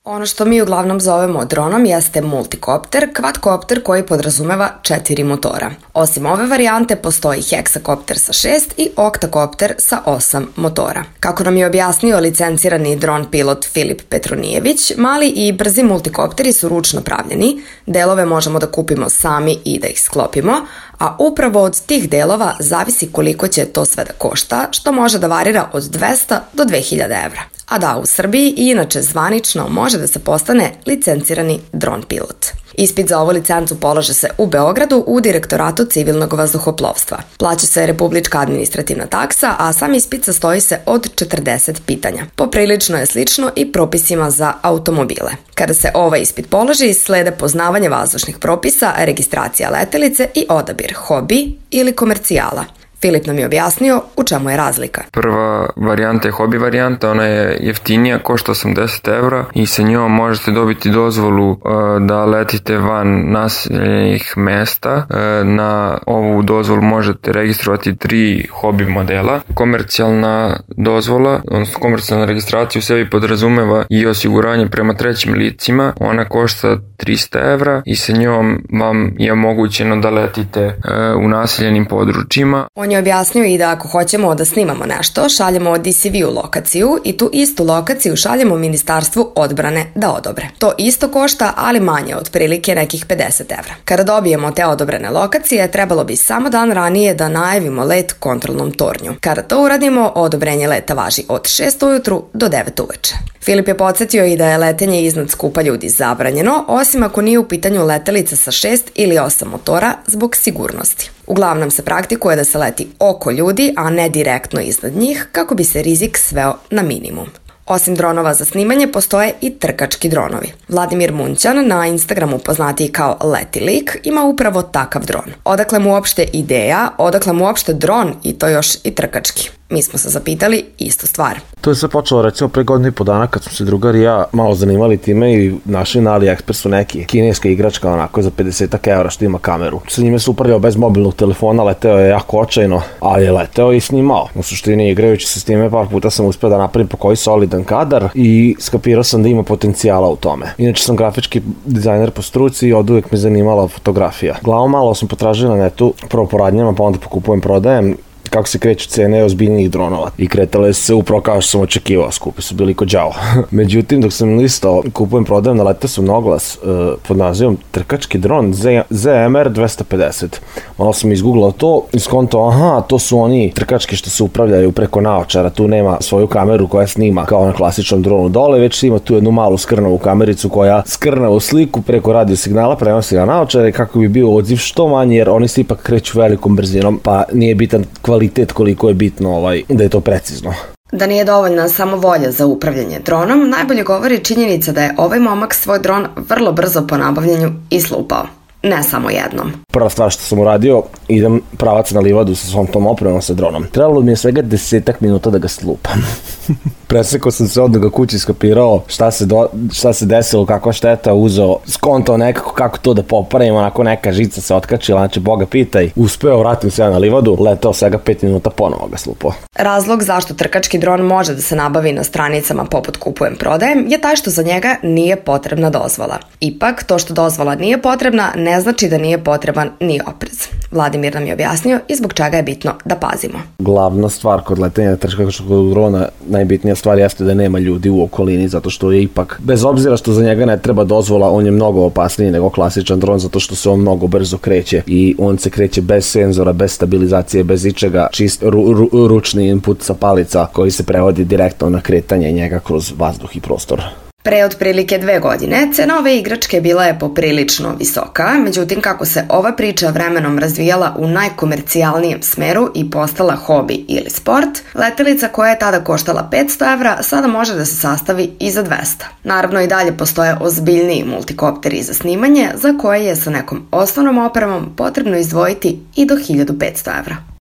Ono što mi uglavnom zovemo dronom jeste multikopter, kvadkopter koji podrazumeva 4 motora. Osim ove varijante postoji heksakopter sa 6 i oktakopter sa 8 motora. Kako nam je objasnio licencirani dron pilot Filip Petronijević, mali i brzi multikopteri su ručno pravljeni, delove možemo da kupimo sami i da ih sklopimo, a upravo od tih delova zavisi koliko će to sve da košta, što može da varira od 200 do 2000 evra. A da, u Srbiji i inače zvanično može da se postane licencirani dron pilot. Ispit za ovu licencu polaže se u Beogradu u Direktoratu civilnog vazduhoplovstva. Plaća se republička administrativna taksa, a sam ispit sastoji se od 40 pitanja. Poprilično je slično i propisima za automobile. Kada se ovaj ispit položi, slede poznavanje vazdušnih propisa, registracija letelice i odabir hobi ili komercijala. Filip nam je objasnio u čemu je razlika. Prva varijanta je hobi varijanta, ona je jeftinija, košta 80 evra i sa njom možete dobiti dozvolu da letite van naseljenih mesta. Na ovu dozvolu možete registrovati 3 hobi modela. Komercijalna dozvola, odnosno komercijalna registracija u sebi podrazumeva i osiguranje prema trećim licima. Ona košta 300 evra i sa njom vam je omogućeno da letite u naseljenim područjima. On je objasnio i da ako hoćemo da snimamo nešto, šaljemo DCV u lokaciju i tu istu lokaciju šaljemo Ministarstvu odbrane da odobre. To isto košta, ali manje, otprilike nekih 50 evra. Kada dobijemo te odobrene lokacije, trebalo bi samo dan ranije da najavimo let kontrolnom tornju. Kada to uradimo, odobrenje leta važi od 6 ujutru do 9 uveče. Filip je podsjetio i da je letenje iznad skupa ljudi zabranjeno, osim ako nije u pitanju letelica sa 6 ili 8 motora zbog sigurnosti. Uglavnom se praktikuje da se leti oko ljudi, a ne direktno iznad njih, kako bi se rizik sveo na minimum. Osim dronova za snimanje, postoje i trkački dronovi. Vladimir Munćan, na Instagramu poznatiji kao Letilik, ima upravo takav dron. Odakle mu uopšte ideja, odakle mu uopšte dron i to još i trkački? Mi smo se zapitali istu stvar. To je sve počelo recimo pre godinu i po dana kad smo se drugar i ja malo zanimali time i našli na AliExpressu neki kineska igračka onako za 50 evra što ima kameru. Sa njime se upravljao bez mobilnog telefona, leteo je jako očajno, ali je leteo i snimao. U suštini igrajući se s time par puta sam uspeo da napravim po koji solidan kadar i skapirao sam da ima potencijala u tome. Inače sam grafički dizajner po struci i od uvek me zanimala fotografija. Glavom malo sam potražio na netu, prvo po radnjama pa onda pokupujem, prodajem, kako se kreću cene ozbiljnijih dronova. I kretale se upravo kao što sam očekivao, skupi su bili ko đavo. Međutim, dok sam listao, kupujem, prodajem, naletao sam na oglas pod nazivom trkački dron ZMR 250. Malo sam izgooglao to i skontao, aha, to su oni trkački što se upravljaju preko naočara, tu nema svoju kameru koja snima kao na klasičnom dronu dole, već ima tu jednu malu skrnavu kamericu koja skrnavu sliku preko radio signala, prenosi na naočare kako bi bio odziv što manji, jer oni se ipak kreću velikom brzinom, pa nije bitan kvalitet koliko je bitno da je to precizno. Da nije dovoljna samo volja za upravljanje dronom, najbolje govori činjenica da je ovaj momak svoj dron vrlo brzo po nabavljanju islupao. Ne samo jednom. Prva stvar što sam uradio, idem pravac na livadu sa svom tom opremom sa dronom. Trebalo mi je svega 10 minuta da ga slupam. Presekao sam se odmah kući, skapirao šta se desilo, kakva šteta, uzeo, skontao nekako kako to da popravim, onako neka žica se otkačila, znači Boga pitaj. Uspeo, vratim se ja na livadu, letao svega 5 minuta, ponovo ga slupao. Razlog zašto trkački dron može da se nabavi na stranicama poput kupujem prodajem je taj što za njega nije potrebna dozvola. Ipak, to što dozvola nije potrebna ne znači da nije potreban ni oprez. Vladimir nam je objasnio i zbog čega je bitno da pazimo. Glavna stvar kod letenja trkačkog drona, najbitnija stvar jeste da nema ljudi u okolini, zato što je ipak, bez obzira što za njega ne treba dozvola, on je mnogo opasniji nego klasičan dron, zato što se on mnogo brzo kreće i on se kreće bez senzora, bez stabilizacije, bez ičega, čist ručni input sa palica koji se prevodi direktno na kretanje njega kroz vazduh i prostor. Pre otprilike 2 godine cena ove igračke bila je poprilično visoka, međutim kako se ova priča vremenom razvijala u najkomercijalnijem smeru i postala hobi ili sport, letelica koja je tada koštala 500 evra sada može da se sastavi i za 200. Naravno i dalje postoje ozbiljniji multikopteri za snimanje za koje je sa nekom osnovnom opremom potrebno izdvojiti i do 1500 evra.